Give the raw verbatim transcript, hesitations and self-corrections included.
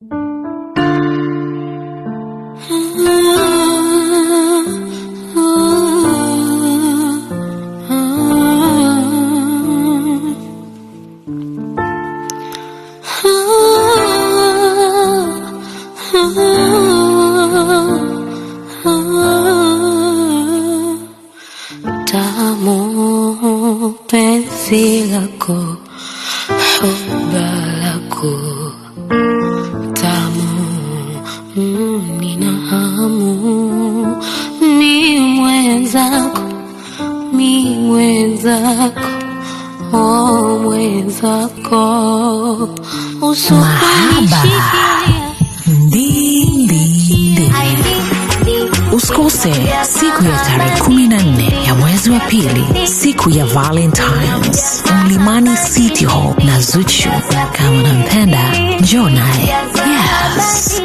Tamu penzi lako, huba lako tamu, mm, nina hamu mi mwenzako, mi mwenzako, oh mwenzako usukunishikilia Ndindi. Usikose siku ya tarehe kumi na nne ya mwezi wa pili, siku ya Valentines, Mlimani City Hall na Zuchu. Kama unampenda, njoo naye. Yes.